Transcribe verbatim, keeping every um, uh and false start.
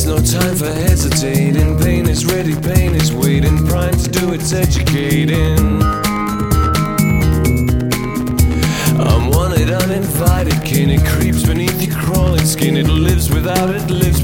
no time for hesitating. Pain is ready, pain is waiting. Prime to do its educating. I'm wanted, uninvited kin. It creeps beneath your crawling skin. It lives without, it lives